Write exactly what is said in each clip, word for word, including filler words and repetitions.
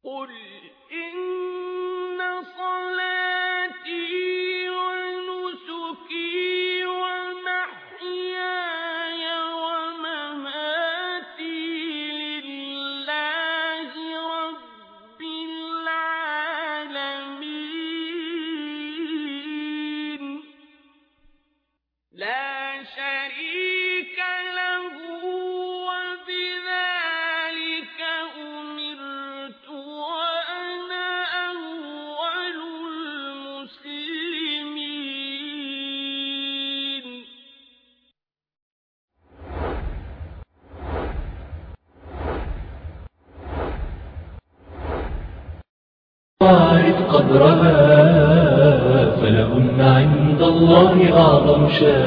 قل إن صلاتي ونسكي ومحياي ومماتي لله رب العالمين لا شريك له وبذلك أمرت وأنا أول المسلمين. وعرف قدرها فلهن عند الله أعظم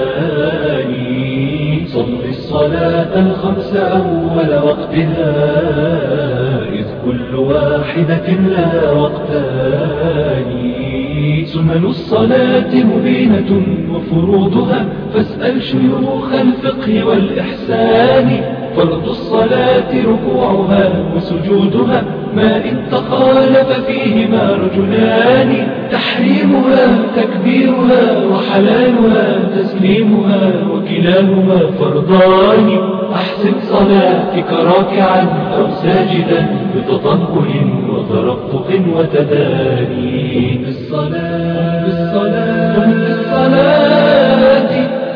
شاني. صل الصلاة الخمس أول وقتها إذ كل واحدة لها وقتان. سنن الصلاة مبينة وفروضها فاسأل شيوخ الفقه والإحسان. فرض الصلاة ركوعها وسجودها ما إن تخالف فيهما رجلان. تحريمها تكبيرها وحلالها تسليمها وكلاهما فرضان. أحسن صلاتك راكعا أو ساجدا بتطهر وترفق وتداني. بالصلاة بالصلاة بالصلاة.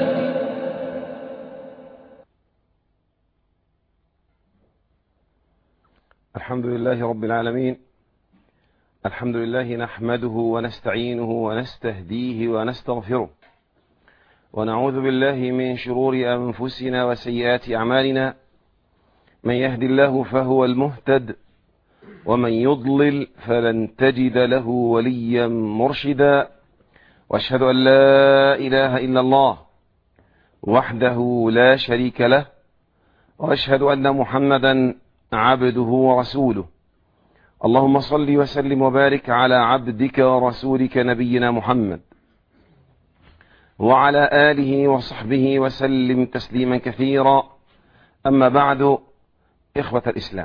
الحمد لله رب العالمين. الحمد لله نحمده ونستعينه ونستهديه ونستغفره، ونعوذ بالله من شرور أنفسنا وسيئات أعمالنا. من يهد الله فهو المهتد، ومن يضلل فلن تجد له وليا مرشدا. وأشهد أن لا إله إلا الله وحده لا شريك له، وأشهد أن محمدا عبده ورسوله. اللهم صل وسلم وبارك على عبدك ورسولك نبينا محمد وعلى آله وصحبه وسلم تسليما كثيرا. أما بعد، إخوة الإسلام،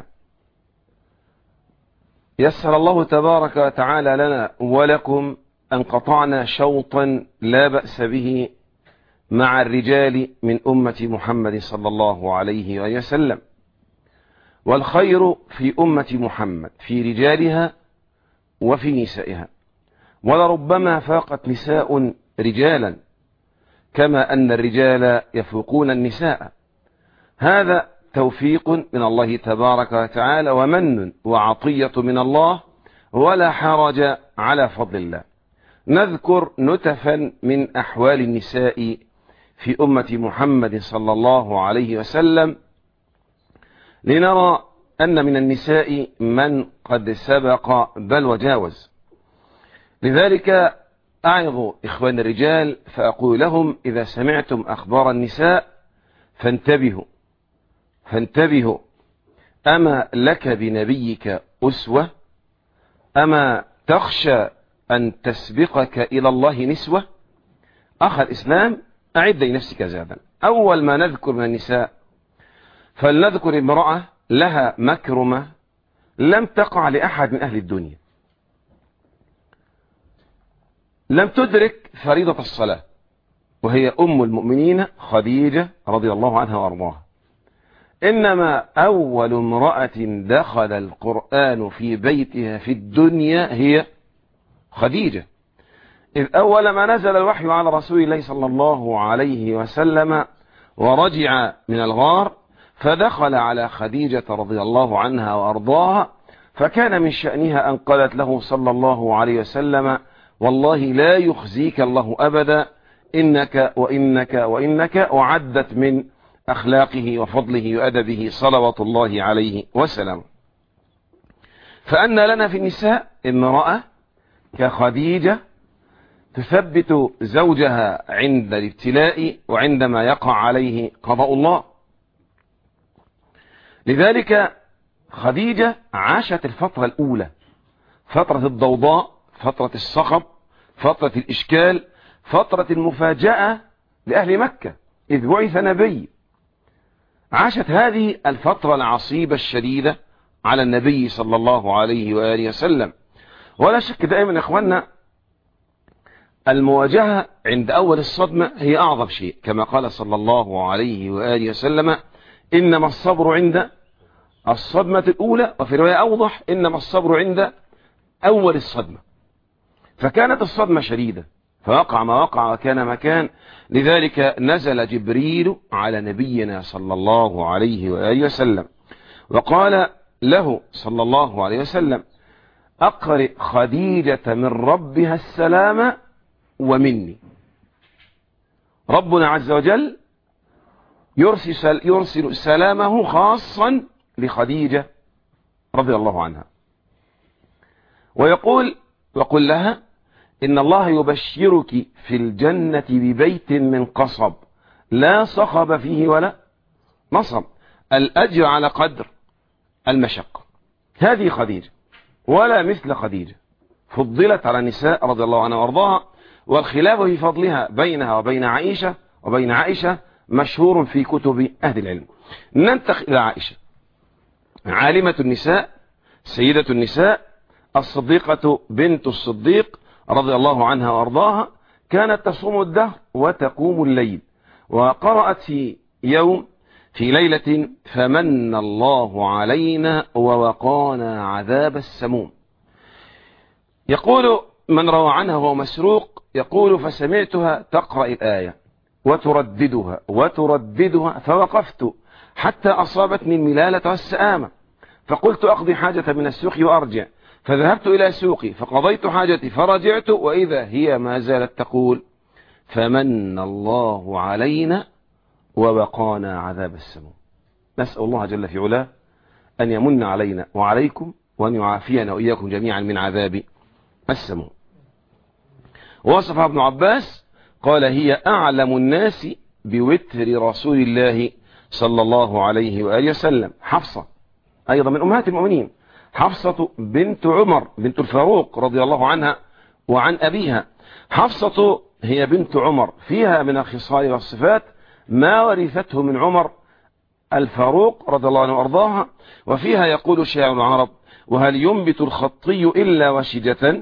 يسر الله تبارك وتعالى لنا ولكم أن قطعنا شوطا لا بأس به مع الرجال من أمة محمد صلى الله عليه وسلم. والخير في أمة محمد في رجالها وفي نسائها، ولربما فاقت نساء رجالا كما أن الرجال يفوقون النساء. هذا توفيق من الله تبارك وتعالى ومن وعطية من الله، ولا حرج على فضل الله. نذكر نتفا من أحوال النساء في أمة محمد صلى الله عليه وسلم لنرى أن من النساء من قد سبق بل وجاوز. لذلك أعظ إخوان الرجال فأقول لهم: إذا سمعتم أخبار النساء فانتبهوا فانتبهوا. أما لك بنبيك أسوة؟ أما تخشى أن تسبقك إلى الله نسوة؟ أخ الإسلام، أعد لنفسك زادا. أول ما نذكر من النساء فلنذكر امرأة لها مكرمة لم تقع لأحد من أهل الدنيا. لم تدرك فريضة الصلاة، وهي أم المؤمنين خديجة رضي الله عنها وأرضاها. إنما أول امرأة دخل القرآن في بيتها في الدنيا هي خديجة، إذ أول ما نزل الوحي على رسول الله صلى الله عليه وسلم ورجع من الغار فدخل على خديجة رضي الله عنها وأرضاها، فكان من شأنها أن قالت له صلى الله عليه وسلم: والله لا يخزيك الله أبدا، إنك وإنك وإنك. وعدت من أخلاقه وفضله وأدبه صلوات الله عليه وسلم. فأن لنا في النساء امرأة كخديجة تثبت زوجها عند الابتلاء وعندما يقع عليه قضاء الله. لذلك خديجة عاشت الفترة الأولى، فترة الضوضاء، فترة الصخب، فترة الإشكال، فترة المفاجأة لأهل مكة إذ بعث نبي. عاشت هذه الفترة العصيبة الشديدة على النبي صلى الله عليه وآله وسلم. ولا شك دائما يا إخواننا المواجهة عند أول الصدمة هي أعظم شيء، كما قال صلى الله عليه وآله وسلم إنما الصبر عند الصدمة الأولى، وفي رواية أوضح إنما الصبر عند أول الصدمة. فكانت الصدمة شديدة فوقع ما وقع وكان ما كان، لذلك نزل جبريل على نبينا صلى الله عليه وآله وسلم وقال له صلى الله عليه وسلم أقرئ خديجة من ربها السلام ومني. ربنا عز وجل يرسل, يرسل سلامه خاصا لخديجة رضي الله عنها، ويقول وقل لها إن الله يبشرك في الجنة ببيت من قصب لا صخب فيه ولا نصب، الأجر على قدر المشقة. هذه خديجة ولا مثل خديجة، فضلت على النساء رضي الله عنها وارضاها، والخلاف في فضلها بينها وبين عائشة وبين عائشة مشهور في كتب أهل العلم. ننتقل إلى عائشة عالمة النساء سيدة النساء الصديقة بنت الصديق رضي الله عنها وارضاها، كانت تصوم الدهر وتقوم الليل، وقرأت في يوم في ليلة فمن الله علينا ووقانا عذاب السموم. يقول من روى عنها وهو مسروق يقول فسمعتها تقرأ الآية وترددها وترددها فوقفت حتى أصابتني الملالة والسآمة، فقلت أقضي حاجة من السوق وأرجع، فذهبت إلى سوقي فقضيت حاجتي فرجعت وإذا هي ما زالت تقول فمن الله علينا ووقانا عذاب السموم. نسأل الله جل في علاه أن يمن علينا وعليكم وأن يعافينا وإياكم جميعا من عذاب السموم. وصفها ابن عباس قال هي أعلم الناس بوتر رسول الله صلى الله عليه وآله وسلم. حفصة أيضا من أمهات المؤمنين، حفصة بنت عمر بنت الفاروق رضي الله عنها وعن أبيها. حفصة هي بنت عمر، فيها من الخصال والصفات ما ورثته من عمر الفاروق رضي الله عنه وارضاها، وفيها يقول شاعر العرب وهل ينبت الخطي إلا وشجة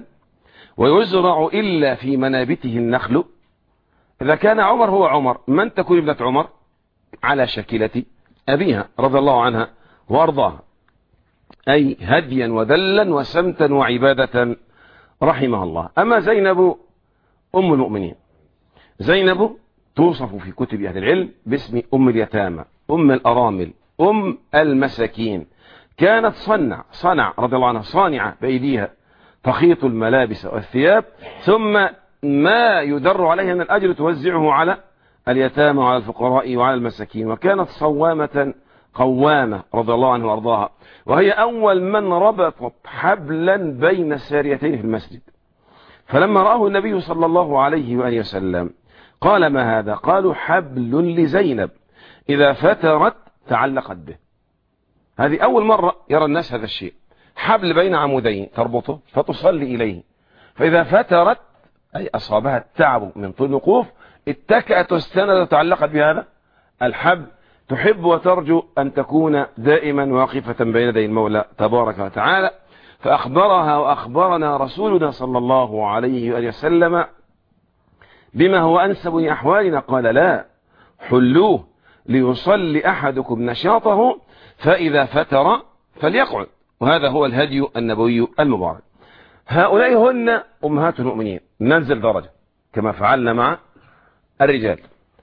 ويزرع إلا في منابته النخل. إذا كان عمر هو عمر، من تكون ابنة عمر؟ على شكلة أبيها رضي الله عنها وارضاها، أي هديا ودلا وسمتا وعبادة رحمها الله. أما زينب أم المؤمنين، زينب توصف في كتب أهل العلم باسم أم اليتامى، أم الأرامل، أم المساكين. كانت صنع صنع رضي الله عنها صانعة بأيديها تخيط الملابس والثياب، ثم ما يدر عليها من الأجر توزعه على اليتامى وعلى الفقراء وعلى المساكين. وكانت صوامة قوامة رضي الله عنها وارضاها، وهي أول من ربطت حبلا بين ساريتين في المسجد. فلما رآه النبي صلى الله عليه وآله وسلم قال ما هذا؟ قالوا حبل لزينب إذا فترت تعلقت به. هذه أول مرة يرى الناس هذا الشيء، حبل بين عمودين تربطه فتصلي إليه، فإذا فترت أي أصابها التعب من طول الوقوف اتكأت واستندت وتعلقت بهذا الحبل، تحب وترجو أن تكون دائما واقفة بين يدي المولى تبارك وتعالى. فأخبرها وأخبرنا رسولنا صلى الله عليه وآله وسلم بما هو أنسب لأحوالنا، قال لا حلوه ليصلي أحدكم نشاطه فإذا فتر فليقعد. وهذا هو الهدي النبوي المبارك. هؤلاء هن أمهات المؤمنين، ننزل درجة كما فعلنا مع الرجال،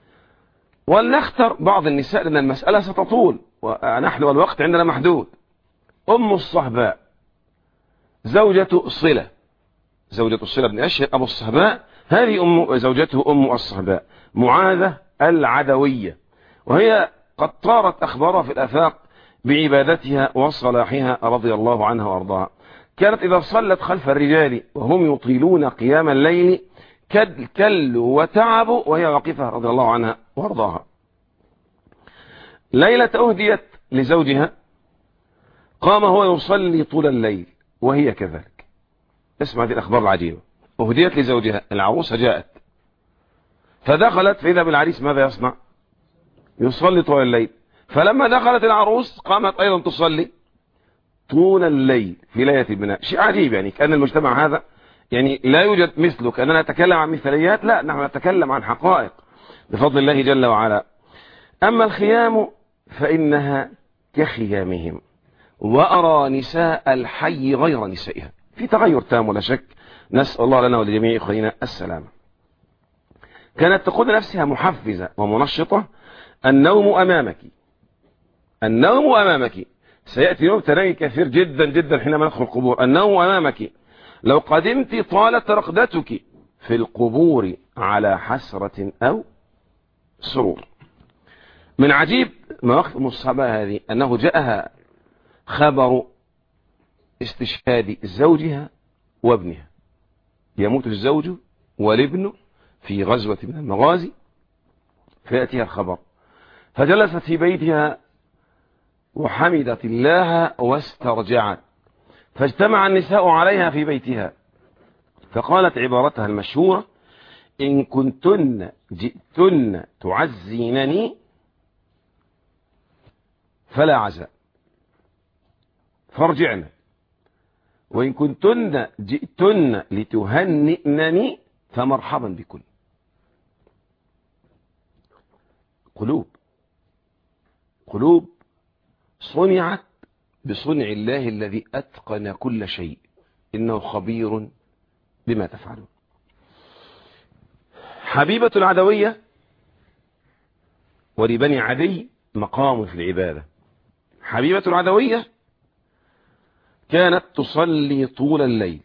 ولنختر بعض النساء لأن المسألة ستطول ونحن والوقت عندنا محدود. أم الصهباء زوجة صلة، زوجة صلة بن أشهر أبو الصهباء، هذه أم زوجته أم الصهباء معاذة العدوية، وهي قد طارت أخبارها في الآفاق بعبادتها وصلاحها رضي الله عنها وارضاها. كانت إذا صلت خلف الرجال وهم يطيلون قيام الليل كلوا وتعبوا وهي واقفة رضي الله عنها وارضاها. ليلة أهديت لزوجها قام هو يصلي طول الليل وهي كذلك. اسمع هذه الأخبار العجيبة. أهديت لزوجها، العروسة جاءت فدخلت فإذا بالعريس ماذا يصنع؟ يصلي طول الليل. فلما دخلت العروس قامت أيضا تصلي طول الليل في ليلة البناء. شيء عجيب، يعني كأن المجتمع هذا يعني لا يوجد مثله، كأننا نتكلم عن مثاليات، لا، نحن نتكلم عن حقائق بفضل الله جل وعلا. أما الخيام فإنها كخيامهم، وأرى نساء الحي غير نسائها. في تغير تام ولا شك، نسأل الله لنا ولجميع إخواننا السلامة. كانت تقول نفسها محفزة ومنشطة: النوم أمامك، النوم أمامك. سيأتي يوم تنامي كثير جدا جدا حينما ندخل القبور. النوم أمامك، لو قدمت طالت رقدتك في القبور على حسرة أو سرور. من عجيب مواقف المصحبة هذه أنه جاءها خبر استشهاد زوجها وابنها، يموت الزوج والابن في غزوة من المغازي، فيأتيها الخبر، فجلست في بيتها وحمدت الله واسترجعت، فاجتمع النساء عليها في بيتها، فقالت عبارتها المشهورة: إن كنتن جئتن تعزينني فلا عزاء فارجعن، وإن كنتن جئتن لتهنئنني فمرحبا بكن. قلوب قلوب صنعت بصنع الله الذي أتقن كل شيء، إنه خبير بما تفعلون. حبيبة العدوية ولبني عدي مقام في العبادة. حبيبة العدوية كانت تصلي طول الليل،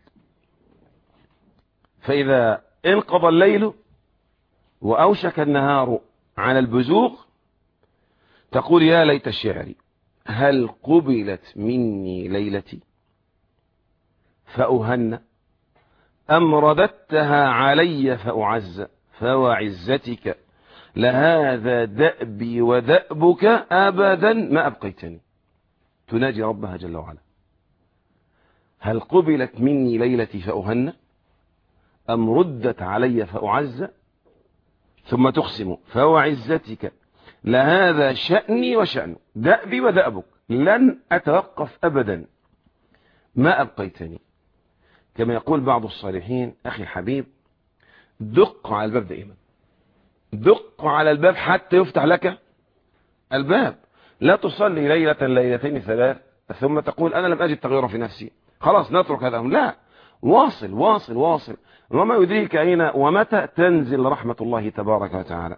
فإذا انقضى الليل وأوشك النهار على البزوغ تقول: يا ليت شعري هل قبلت مني ليلتي فأهنى أم رددتها علي فأعز، فوعزتك لهذا دأبي ودأبك أبدا ما أبقيتني. تناجي ربها جل وعلا: هل قبلت مني ليلتي فأهنى أم ردت علي فأعز، ثم تقسم: فوعزتك لهذا شأني وشأنه، دأبي ودأبك، لن أتوقف أبدا ما أبقيتني. كما يقول بعض الصالحين: أخي الحبيب، دق على الباب دائما، دق على الباب حتى يفتح لك الباب. لا تصلي ليلة ليلتين ثلاث ثم تقول: أنا لم أجد تغييرا في نفسي، خلاص نترك هذا. لا، واصل واصل واصل، وما يدريك أين ومتى تنزل رحمة الله تبارك وتعالى.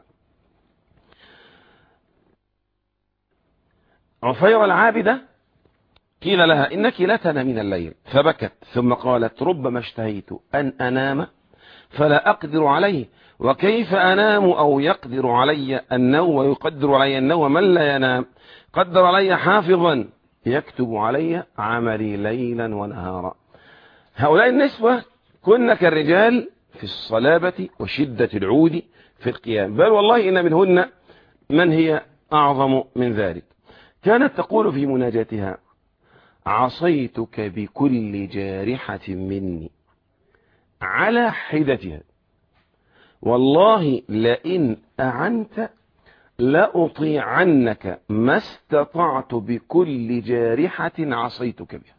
عفيرة العابدة قيل لها: إنك لا تنامين الليل، فبكت ثم قالت: ربما اشتهيت أن أنام فلا أقدر عليه، وكيف أنام أو يقدر علي النوم ويقدر علي النوم من لا ينام؟ قدر علي حافظا يكتب علي عملي ليلا ونهارا. هؤلاء النسوة كن كالرجال في الصلابة وشدة العود في القيام، بل والله إن منهن من هي أعظم من ذلك. كانت تقول في مناجاتها: عصيتك بكل جارحة مني على حدتها، والله لئن أعنت لأطيعنك ما استطعت بكل جارحة عصيتك بها.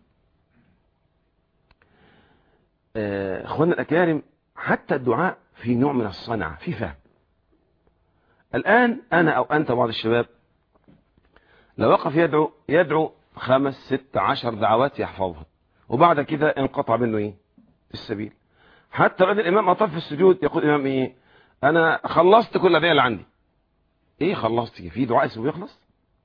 اخوانا الأكارم، حتى الدعاء في نوع من الصنعة، في فهم. الآن أنا أو أنت بعض الشباب لو وقف يدعو يدعو خمس ست عشر دعوات يحفظها، وبعد كده انقطع منه ايه السبيل. حتى بعد الإمام أطاف في السجود يقول الإمام ايه: أنا خلصت كل الأدعية اللي عندي. ايه خلصت؟ في دعاء اسمه بيخلص؟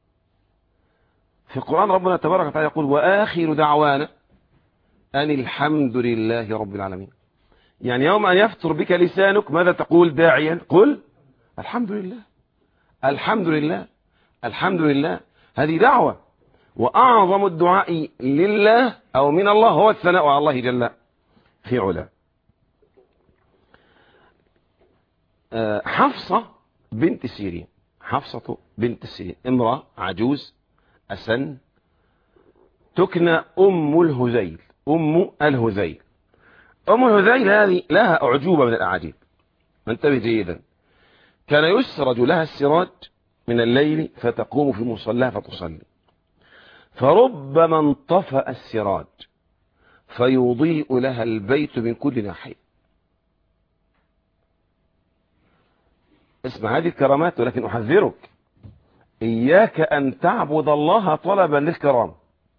في القرآن ربنا تبارك وتعالى يقول: وآخر دعوانا أن الحمد لله رب العالمين. يعني يوم أن يفتر بك لسانك ماذا تقول داعيا؟ قل الحمد لله، الحمد لله، الحمد لله. هذه دعوة، وأعظم الدعاء لله أو من الله هو الثناء على الله جل في علا. حفصة بنت سيرين، حفصة بنت سيرين امرأة عجوز أسن، تكنى أم الهذيل، أم الهذيل. أم الهذيل هذه لها أعجوبة من الأعاجيب، انتبه جيدا. كان يسرج لها السراج من الليل فتقوم في مصلاها فتصلي، فربما انطفأ السراج فيضيء لها البيت من كل ناحية. اسمع هذه الكرامات، ولكن أحذرك إياك أن تعبد الله طلبا للكرامة.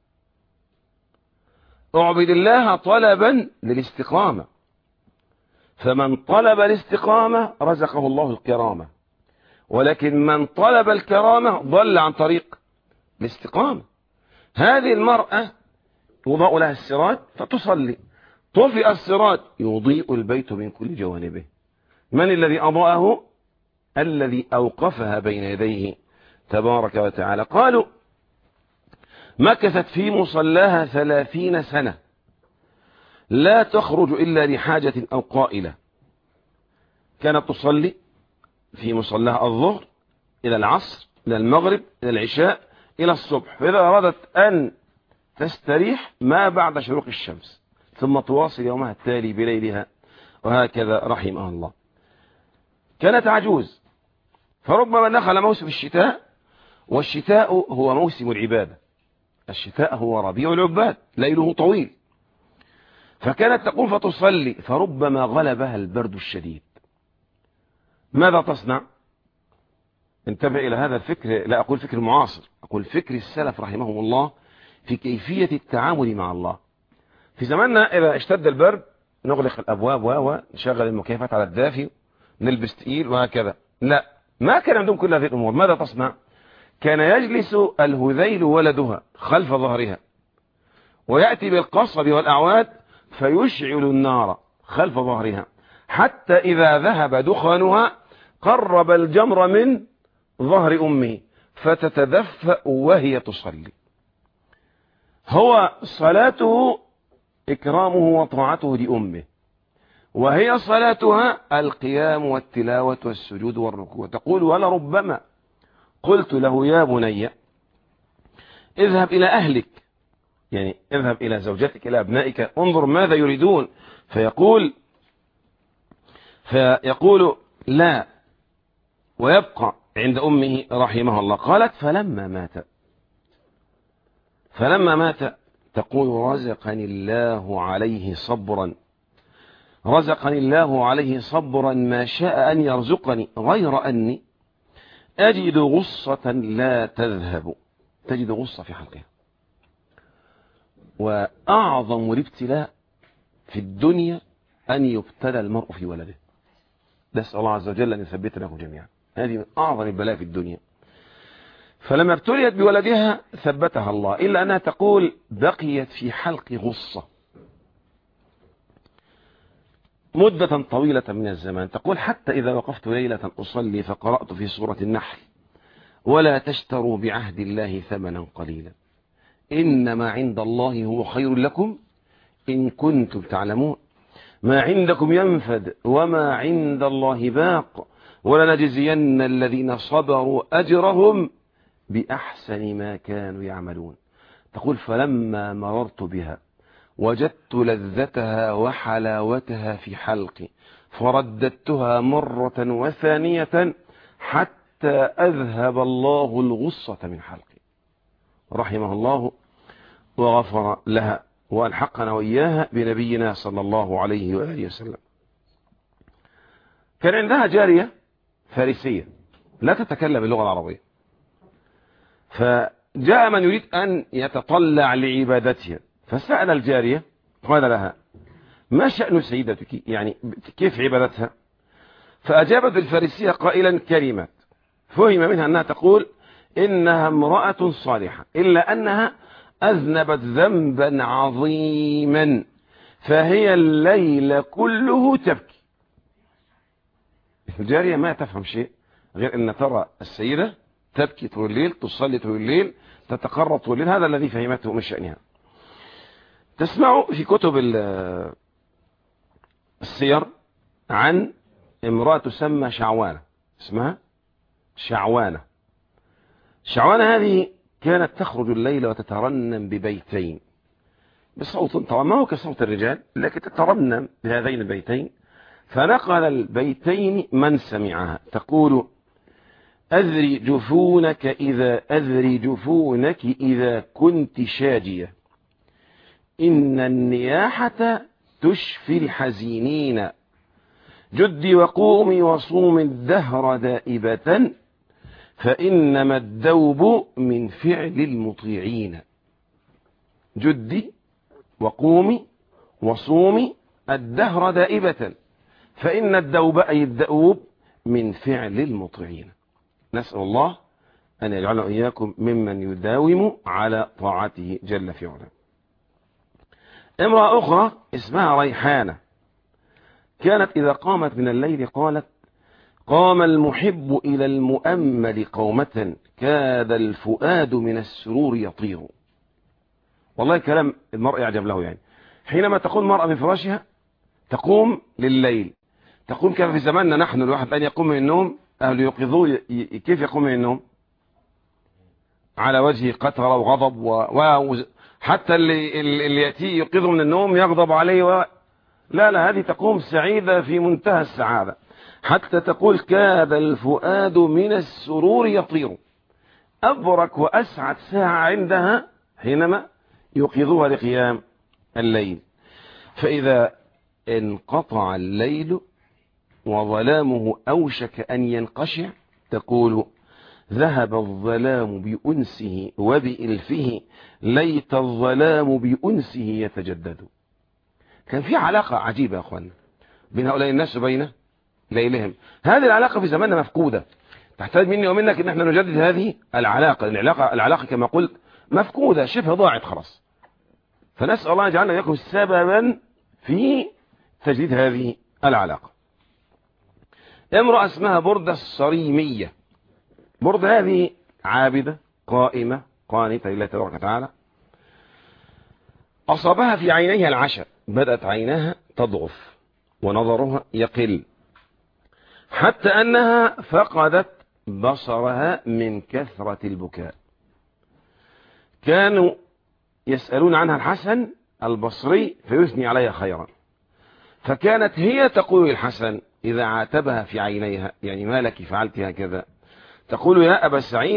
اعبد الله طلبا للاستقامة، فمن طلب الاستقامة رزقه الله الكرامة، ولكن من طلب الكرامة ضل عن طريق الاستقامة. هذه المرأة يضاء لها السراج فتصلي، طفئ السراج يضيء البيت من كل جوانبه. من الذي أضاءه؟ الذي أوقفها بين يديه تبارك وتعالى. قالوا مكثت في مصلاها ثلاثين سنة لا تخرج إلا لحاجة أو قائلة. كانت تصلي في مصلاها الظهر إلى العصر إلى المغرب إلى العشاء إلى الصبح، فإذا أرادت أن تستريح ما بعد شروق الشمس ثم تواصل يومها التالي بليلها، وهكذا رحمها الله. كانت عجوز، فربما دخل موسم الشتاء، والشتاء هو موسم العبادة، الشتاء هو ربيع العباد ليله طويل، فكانت تقوم فتصلي، فربما غلبها البرد الشديد. ماذا تصنع؟ انتبه إلى هذا الفكر، لا أقول فكر معاصر، أقول فكر السلف رحمهم الله في كيفية التعامل مع الله. في زماننا إذا اشتد البرد نغلق الأبواب ونشغل المكيفات على الدافي، نلبس تقيل وهكذا. لا، ما كان عندهم كل هذه الأمور. ماذا تصنع؟ كان يجلس الهذيل ولدها خلف ظهرها، ويأتي بالقصب والأعواد فيشعل النار خلف ظهرها، حتى إذا ذهب دخانها قرب الجمر من ظهر أمه فتتدفأ وهي تصلي. هو صلاته إكرامه وطاعته لأمه، وهي صلاتها القيام والتلاوة والسجود والركوع. تقول ولربما قلت له يا بني اذهب إلى أهلك، يعني اذهب إلى زوجتك إلى أبنائك انظر ماذا يريدون، فيقول فيقول لا، ويبقى عند أمه رحمه الله. قالت فلما مات فلما مات تقول رزقني الله عليه صبرا رزقني الله عليه صبرا ما شاء أن يرزقني، غير أني أجد غصة لا تذهب. تجد غصة في حلقها. وأعظم الابتلاء في الدنيا أن يبتلى المرء في ولده. نسأل الله عز وجل أن يثبتنا جميعا. هذه من أعظم البلاء في الدنيا. فلما ابتليت بولدها ثبتها الله، إلا أنها تقول بقيت في حلق غصة مدة طويلة من الزمان. تقول حتى إذا وقفت ليلة أصلي فقرأت في سورة النحل ولا تشتروا بعهد الله ثمنا قليلا إنما عند الله هو خير لكم إن كنتم تعلمون ما عندكم ينفد وما عند الله باق ولنجزين الذين صبروا أجرهم بأحسن ما كانوا يعملون. تقول فلما مررت بها وجدت لذتها وحلاوتها في حلقي فرددتها مرة وثانية حتى أذهب الله الغصة من حلقي. رحمه الله وغفر لها وألحقنا وإياها بنبينا صلى الله عليه وآله وسلم. كان عندها جارية فارسية لا تتكلم اللغة العربية، فجاء من يريد أن يتطلع لعبادتها فسأل الجارية قال لها ما شأن سيدتك، يعني كيف عبادتها؟ فأجابت الفارسية قائلا كلمات فهم منها أنها تقول إنها امرأة صالحة إلا أنها أذنبت ذنبا عظيما فهي الليل كله تبكي. الجارية ما تفهم شيء غير أن ترى السيدة تبكي طول الليل، تصلي طول الليل، تتقرب طول الليل، هذا الذي فهمته من شأنها. تسمع في كتب السير عن امرأة تسمى شعوانة، اسمها شعوانة. شعوانة هذه كانت تخرج الليل وتترنم ببيتين بصوت طبعا ما هو كصوت الرجال لكن تترنم بهذين البيتين، فنقل البيتين من سمعها. تقول أذري جفونك إذا أذري جفونك إذا كنت شاجية، إن النياحة تشفي الحزينين، جدي وقومي وصومي الدهر دائبة، فإنما الدوب من فعل المطيعين. جدي وقومي وصومي الدهر دائبة، فإن الدوب أي الدؤوب من فعل المطيعين. نسأل الله أن يجعلنا إياكم ممن يداوم على طاعته جل في علاه. امرأة أخرى اسمها ريحانة، كانت إذا قامت من الليل قالت: قام المحب إلى المؤمل قومة، كاد الفؤاد من السرور يطير. والله كلام المرء يعجب له. يعني حينما تقوم المرأة من فراشها تقوم لليل، تقوم كما في زماننا نحن الواحد أن يقوم من النوم أهل يوقظوه. كيف يقوم من النوم؟ على وجهه قترة وغضب، وحتى اللي, اللي يأتيه يوقظه من النوم يغضب عليه و... لا لا، هذه تقوم سعيدة في منتهى السعادة، حتى تقول: كاد الفؤاد من السرور يطير. أبرك وأسعد ساعة عندها حينما يوقظوها لقيام الليل. فإذا انقطع الليل وظلامه أوشك أن ينقشع تقول: ذهب الظلام بأنسه وبإلفه، ليت الظلام بأنسه يتجدد. كان في علاقة عجيبة يا أخوانا بين هؤلاء الناس وبين ليلهم. هذه العلاقة في زماننا مفقودة، تحتاج مني ومنك ان احنا نجدد هذه العلاقة. العلاقة العلاقة كما قلت مفقودة، شبه ضاعت خلاص. فنسأل الله يجعلنا يكون سببا في تجديد هذه العلاقة. امرأة اسمها بردة الصريمية. بردة هذه عابدة قائمة قانتة لله تبارك وتعالى. أصابها في عينيها العشاء، بدأت عيناها تضعف ونظرها يقل، حتى أنها فقدت بصرها من كثرة البكاء. كانوا يسألون عنها الحسن البصري فيثني عليها خيرا، فكانت هي تقول الحسن إذا عاتبها في عينيها: يعني ما لك فعلت هكذا؟ تقول: يا أبا سعيد،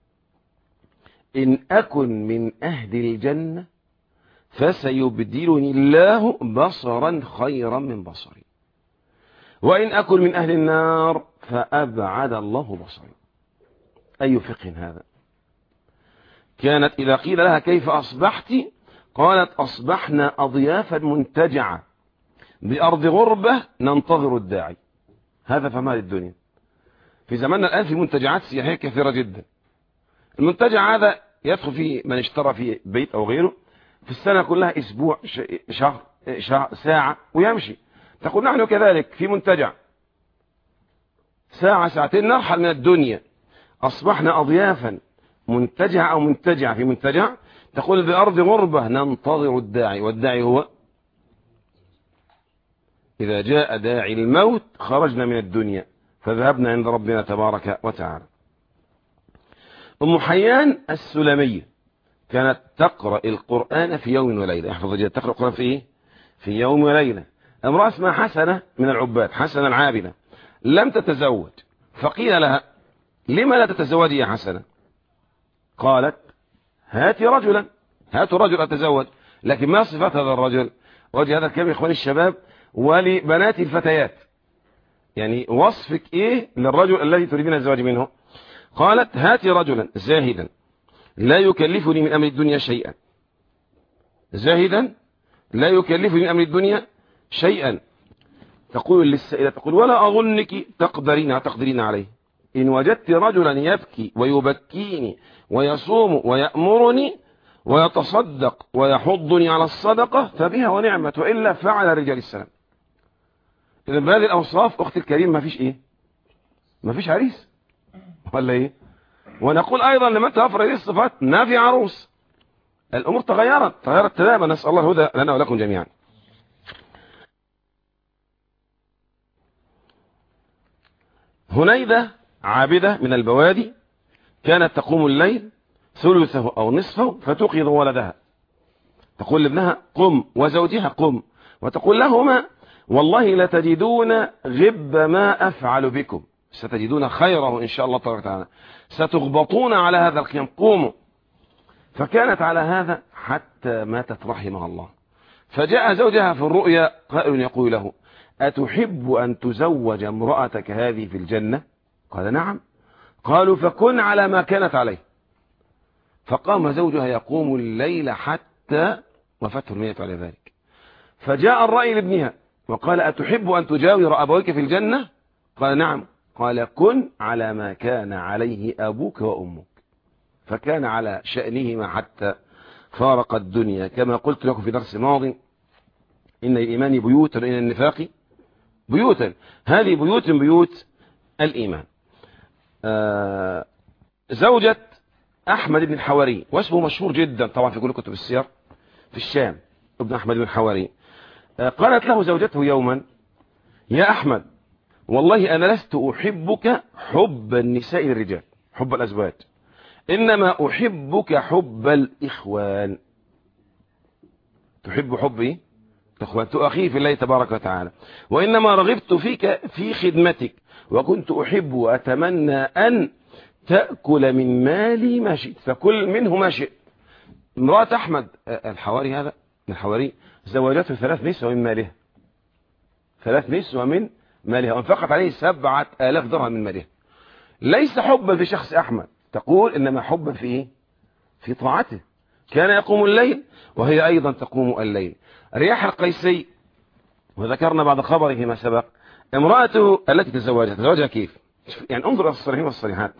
إن أكن من أهل الجنة فسيبدلني الله بصرا خيرا من بصري، وإن أكن من أهل النار فأبعد الله بصري. أي فقه هذا؟ كانت إذا قيل لها: كيف أصبحت؟ قالت: أصبحنا أضيافا منتجعة بأرض غربة ننتظر الداعي. هذا فما الدنيا. في زماننا الآن في منتجعات سياحية كثيرة جدا. المنتجع هذا يدخل فيه من اشترى فيه بيت أو غيره في السنة كلها أسبوع، شهر، شهر، ساعة، ويمشي. تقول نحن كذلك في منتجع ساعة ساعتين نرحل من الدنيا. أصبحنا أضيافا منتجع أو منتجع في منتجع. تقول بأرض غربة ننتظر الداعي، والداعي هو إذا جاء داعي الموت خرجنا من الدنيا فذهبنا عند ربنا تبارك وتعالى. أم حيان السلمية كانت تقرأ القرآن في يوم وليلة. احفظ جيد، تقرأ القرآن في إيه؟ في يوم وليلة. امرأة اسمها حسنة من العباد، حسنة العابدة، لم تتزوج، فقيل لها: لما لا تتزوجي يا حسنة؟ قالت: هاتي رجلا، هاتوا رجل أتزوج. لكن ما صفات هذا الرجل؟ وجه هذا الكلام يا إخواني الشباب ولبنات الفتيات، يعني وصفك إيه للرجل الذي تريدين الزواج منه؟ قالت: هاتي رجلا زاهدا لا يكلفني من أمر الدنيا شيئا، زاهدا لا يكلفني من أمر الدنيا شيئا. تقول للسائلة، تقول: ولا أظنك تقدرين تقدرين عليه. إن وجدت رجلا يبكي ويبكيني ويصوم ويأمرني ويتصدق ويحضني على الصدقة فبها ونعمة، وإلا فعل رجال السلام. إذا بهذه الأوصاف أختي الكريم ما فيش إيه؟ ما فيش عريس ولا إيه؟ ونقول أيضا لمن توفر هذه الصفات ما في عروس. الأمور تغيرت تغيرت تماما. نسأل الله الهدى لنا ولكم جميعا. هنيدة عابدة من البوادي كانت تقوم الليل ثلثه أو نصفه فتوقظ ولدها، تقول لابنها: قم، وزوجها: قم، وتقول لهما: والله لتجدون غب ما أفعل بكم، ستجدون خيره إن شاء الله تبارك وتعالى، ستغبطون على هذا القيام، قوموا. فكانت على هذا حتى ماتت رحمها الله. فجاء زوجها في الرؤيا قائل يقول له: أتحب أن تزوج امرأتك هذه في الجنة؟ قال: نعم. قالوا: فكن على ما كانت عليه. فقام زوجها يقوم الليل حتى وفته الميت على ذلك. فجاء الرأي لابنها وقال: أتحب أن تجاور أبويك في الجنة؟ قال: نعم. قال: كن على ما كان عليه أبوك وأمك. فكان على شأنهما حتى فارق الدنيا. كما قلت لكم في درس ماض، إن الإيمان بيوت وإن النفاق بيوتا. هذه بيوت بيوت الإيمان. آه زوجة أحمد بن الحواري، واسمه مشهور جدا طبعا في كل كتب السير، في الشام، ابن أحمد بن الحواري. آه قالت له زوجته يوما: يا أحمد، والله أنا لست أحبك حب النساء للرجال، حب الأزواج، إنما أحبك حب الإخوان. تحب حبي إخوان، تؤخي في الله تبارك وتعالى. وإنما رغبت فيك في خدمتك، وكنت أحب وأتمنى أن تأكل من مالي ما شئت، فكل منه ما شئت. امرأة أحمد الحواري هذا الحواري زوجته ثلاث نسوة من مالها، ثلاث نسوة من مالها، وانفقت عليه سبعة آلاف درهم من مالها. ليس حبا في شخص أحمد، تقول إنما حبا في إيه؟ في طاعته. كان يقوم الليل وهي أيضا تقوم الليل. رياح القيسي، وذكرنا بعد خبره فيما سبق، امرأته التي تزوجها تزوجها كيف؟ يعني انظر إلى الصريحين والصريحات.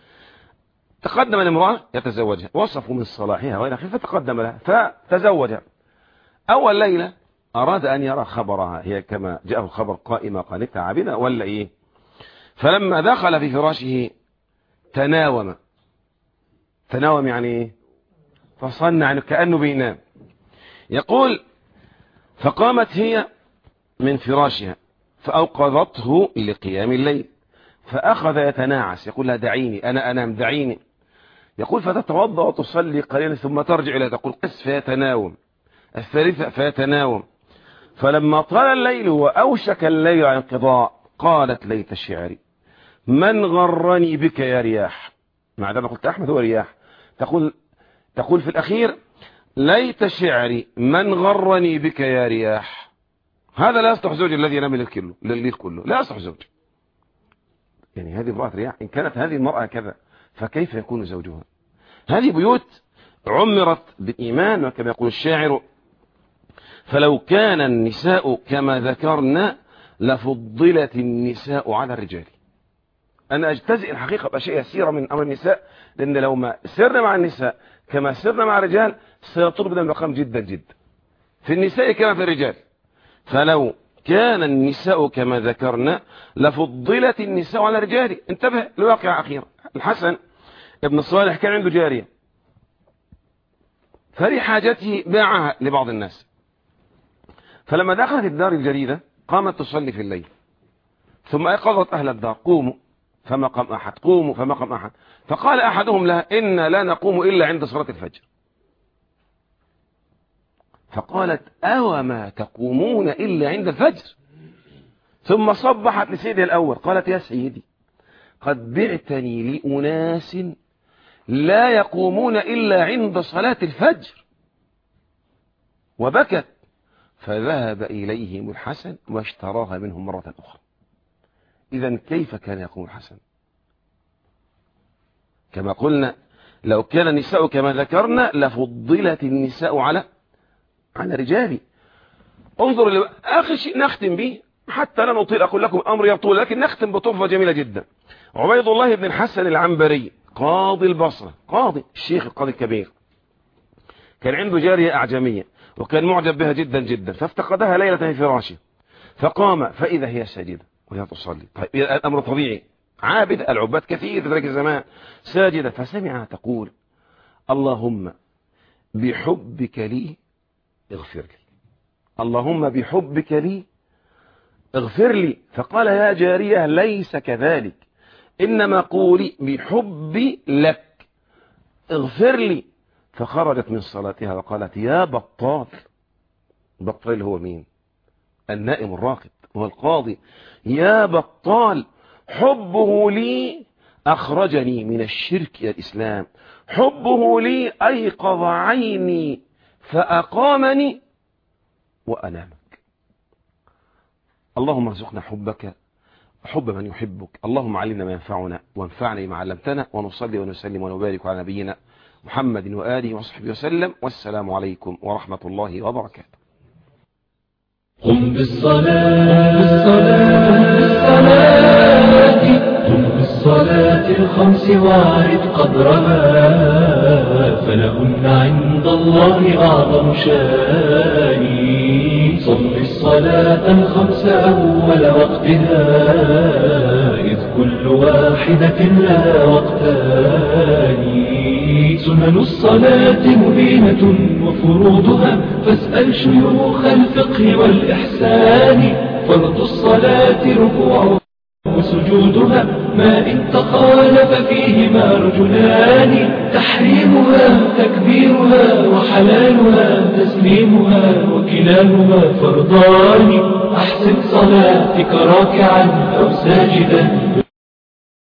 تقدم الامرأة يتزوجها، وصفوا من صلاحها وإلى آخره، فتقدم لها فتزوجها. أول ليلة أراد أن يرى خبرها، هي كما جاءه الخبر قائمة قانتة عابدة ولا إيه؟ فلما دخل في فراشه تناوم. تناوم يعني إيه؟ فصنع كأنه بينام. يقول: فقامت هي من فراشها فأوقظته لقيام الليل، فأخذ يتناعس، يقول لها: دعيني أنا أنام، دعيني. يقول: فتتوضأ وتصلي قليلا ثم ترجع إلى تقول قس، فيتناوم. الثالثة فيتناوم. فلما طال الليل وأوشك الليل عن انقضاء قالت: ليت شعري من غرني بك يا رياح. مع ذلك قلت أحمد هو رياح. تقول تقول في الأخير: ليت شعري من غرني بك يا رياح. هذا لا يصلح زوج الذي ينام الليل كله، لا يصلح زوج. يعني هذه امرأة رياح، إن كانت هذه المرأة كذا فكيف يكون زوجها؟ هذه بيوت عمرت بالإيمان، وكما يقول الشاعر: فلو كان النساء كما ذكرنا لفضلت النساء على الرجال. أنا أجتزئ الحقيقة بأشياء يسيرة من أمر النساء، لأن لو ما سرنا مع النساء كما سرنا مع الرجال سيطلب بنا المقام جدا جدا، في النساء كما في الرجال. فلو كان النساء كما ذكرنا لفضلت النساء على الرجال. انتبه لواقع أخير. الحسن ابن صالح كان عنده جارية، فلحاجته باعها لبعض الناس. فلما دخلت الدار الجديدة قامت تصلي في الليل، ثم أيقظت أهل الدار: قوموا فما قام أحد، قوموا فما قام أحد. فقال أحدهم لها: إنا لا نقوم إلا عند صلاة الفجر. فقالت: أو ما تقومون إلا عند الفجر؟ ثم صبحت لسيدها الأول قالت: يا سيدي، قد بعتني لأناس لا يقومون إلا عند صلاة الفجر. وبكت. فذهب إليهم الحسن واشتراها منهم مرة أخرى. إذن كيف كان يقوم الحسن؟ كما قلنا: لو كان النساء كما ذكرنا لفضلت النساء على على رجالي. انظر آخر شيء نختم به حتى لا نطيل، أقول لكم أمر يطول، لكن نختم بطرفة جميلة جدا. عبيد الله بن الحسن العنبري قاضي البصرة، قاضي الشيخ القاضي الكبير، كان عنده جارية أعجمية وكان معجب بها جدا جدا، فافتقدها ليلة في فراشه، فقام فإذا هي ساجدة وهي تصلي. طيب الأمر طبيعي، عابد، العباد كثير في ذلك الزمان، ساجدة، فسمعها تقول: اللهم بحبك لي اغفر لي، اللهم بحبك لي اغفر لي. فقال: يا جارية ليس كذلك، إنما قولي بحبي لك اغفر لي. فخرجت من صلاتها وقالت: يا بطال. بطال هو مين؟ النائم الراقد، هو القاضي. يا بطال، حبه لي أخرجني من الشرك إلى الإسلام، حبه لي أيقظ عيني فأقامني وأنامك. اللهم ارزقنا حبك وحب من يحبك. اللهم علمنا ما ينفعنا وانفعنا بما علمتنا، ونصلي ونسلم ونبارك على نبينا محمد وآله وصحبه وسلم. والسلام عليكم ورحمة الله وبركاته. قم بالصلاة بالصلاة بالصلاة قم بالصلاة الخمس واعرف قدرها، فلهن عند الله أعظم شاني. صل الصلاة الخمس أول وقتها، إذ كل واحدة لها وقتان. سنن الصلاة مبينة وفروضها، فاسأل شيوخ الفقه والإحسان. فرض الصلاة ركوعها وسجودها، ما إن تخالف فيهما رجلان. تحريمها تكبيرها، وحلالها تسليمها، وكلاهما فرضان. أحسن صلاتك راكعا أو ساجدا